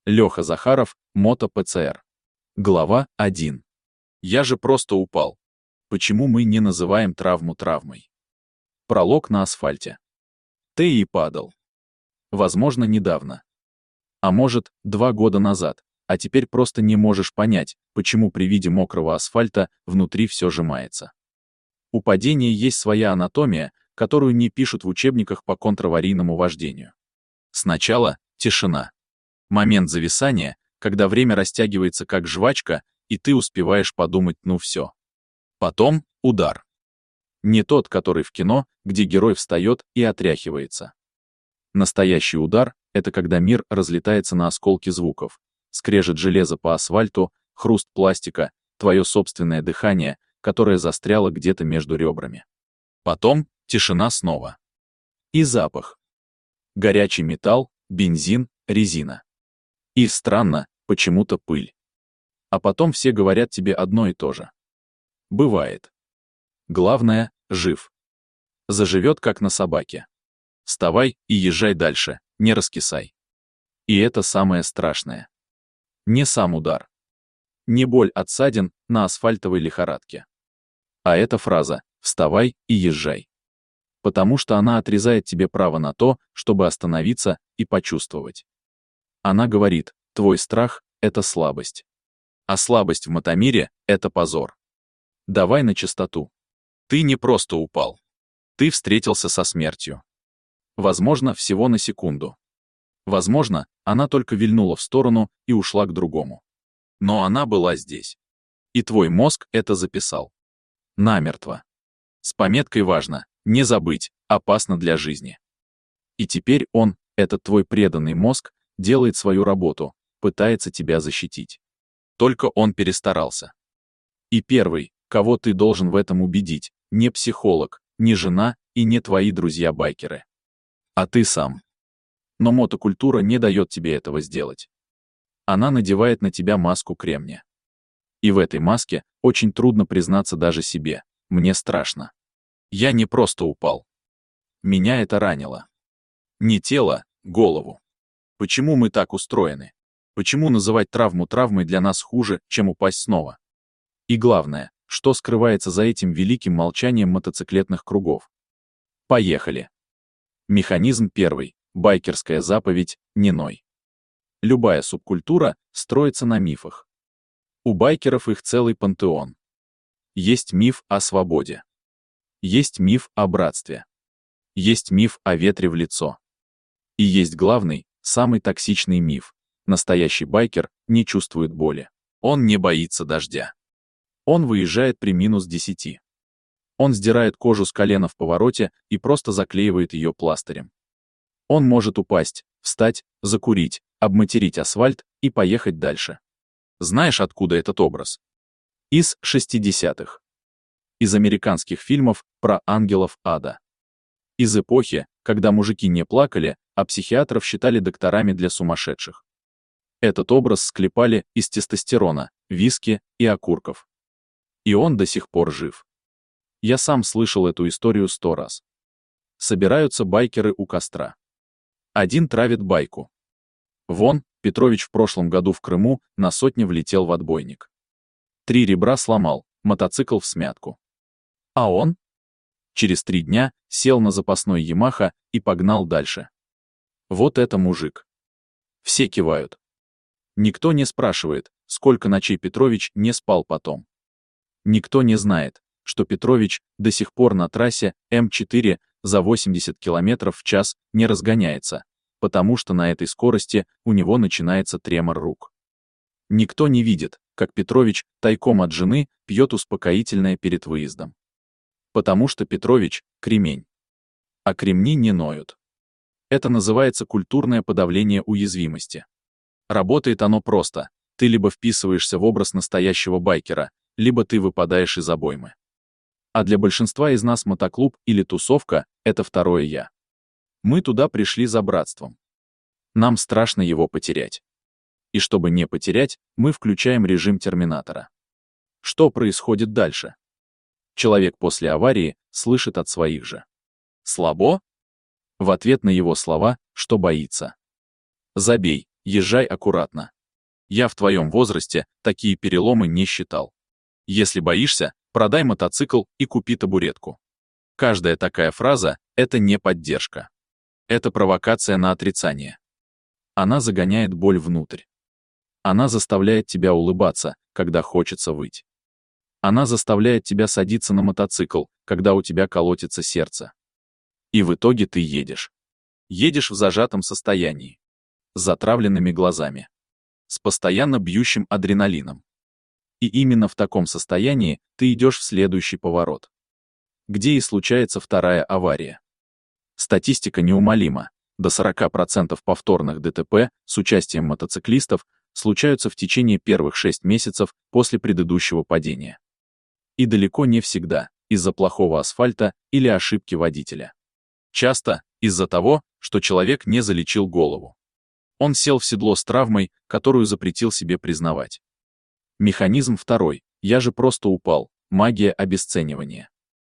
Леха Захаров, мото-ПЦР. Глава 1. Я же просто упал. Почему мы не называем травму травмой? Пролог на асфальте. Ты и падал. Возможно, недавно. А может, 2 года назад, а теперь просто не можешь понять, почему при виде мокрого асфальта внутри все сжимается. У падения есть своя анатомия, которую не пишут в учебниках по контраварийному вождению. Сначала тишина. Момент зависания, когда время растягивается как жвачка, и ты успеваешь подумать «ну все». Потом удар. Не тот, который в кино, где герой встает и отряхивается. Настоящий удар — это когда мир разлетается на осколки звуков. Скрежет железа по асфальту, хруст пластика, твое собственное дыхание, которое застряло где-то между ребрами. Потом тишина снова. И запах. Горячий металл, бензин, резина. И странно, почему-то пыль. А потом все говорят тебе одно и то же. Бывает. Главное — жив. Заживет, как на собаке. Вставай и езжай дальше, не раскисай. И это самое страшное. Не сам удар. Не боль от ссадин на асфальтовой лихорадке. А эта фраза «вставай и езжай». Потому что она отрезает тебе право на то, чтобы остановиться и почувствовать. Она говорит, твой страх — это слабость. А слабость в мотомире — это позор. Давай на чистоту. Ты не просто упал. Ты встретился со смертью. Возможно, всего на секунду. Возможно, она только вильнула в сторону и ушла к другому. Но она была здесь. И твой мозг это записал. Намертво. С пометкой «важно», не забыть, опасно для жизни. И теперь он, этот твой преданный мозг, делает свою работу, пытается тебя защитить. Только он перестарался. И первый, кого ты должен в этом убедить, не психолог, не жена и не твои друзья-байкеры. А ты сам. Но мотокультура не дает тебе этого сделать. Она надевает на тебя маску кремния. И в этой маске очень трудно признаться даже себе. Мне страшно. Я не просто упал. Меня это ранило. Не тело, голову. Почему мы так устроены? Почему называть травму травмой для нас хуже, чем упасть снова? И главное, что скрывается за этим великим молчанием мотоциклетных кругов? Поехали. Механизм первый. Байкерская заповедь «не ной». Любая субкультура строится на мифах. У байкеров их целый пантеон. Есть миф о свободе. Есть миф о братстве. Есть миф о ветре в лицо. И есть главный, самый токсичный миф. Настоящий байкер не чувствует боли. Он не боится дождя. Он выезжает при -10. Он сдирает кожу с колена в повороте и просто заклеивает ее пластырем. Он может упасть, встать, закурить, обматерить асфальт и поехать дальше. Знаешь, откуда этот образ? Из 60-х. Из американских фильмов про ангелов ада. Из эпохи, когда мужики не плакали, а психиатров считали докторами для сумасшедших. Этот образ склепали из тестостерона, виски и окурков. И он до сих пор жив. Я сам слышал эту историю 100 раз. Собираются байкеры у костра. Один травит байку. Вон, Петрович в прошлом году в Крыму на сотне влетел в отбойник. 3 ребра сломал, мотоцикл всмятку. А он? Через 3 дня сел на запасной Ямаха и погнал дальше. Вот это мужик. Все кивают. Никто не спрашивает, сколько ночей Петрович не спал потом. Никто не знает, что Петрович до сих пор на трассе М4 за 80 км в час не разгоняется, потому что на этой скорости у него начинается тремор рук. Никто не видит, как Петрович тайком от жены пьет успокоительное перед выездом. Потому что Петрович — кремень. А кремни не ноют. Это называется культурное подавление уязвимости. Работает оно просто. Ты либо вписываешься в образ настоящего байкера, либо ты выпадаешь из обоймы. А для большинства из нас мотоклуб или тусовка — это второе «я». Мы туда пришли за братством. Нам страшно его потерять. И чтобы не потерять, мы включаем режим терминатора. Что происходит дальше? Человек после аварии слышит от своих же: «Слабо?» В ответ на его слова, что боится. «Забей, Езжай аккуратно. Я в твоем возрасте такие переломы не считал. Если боишься, продай мотоцикл и купи табуретку. Каждая такая фраза — это не поддержка. Это провокация на отрицание. Она загоняет боль внутрь. Она заставляет тебя улыбаться, когда хочется выть. Она заставляет тебя садиться на мотоцикл, когда у тебя колотится сердце. И в итоге ты едешь. Едешь в зажатом состоянии. С затравленными глазами. С постоянно бьющим адреналином. И именно в таком состоянии ты идешь в следующий поворот, где и случается вторая авария. Статистика неумолима. До 40% повторных ДТП с участием мотоциклистов случаются в течение первых 6 месяцев после предыдущего падения. И далеко не всегда из-за плохого асфальта или ошибки водителя. Часто из-за того, что человек не залечил голову. Он сел в седло с травмой, которую запретил себе признавать. Механизм второй. Я же просто упал. Магия обесценивания.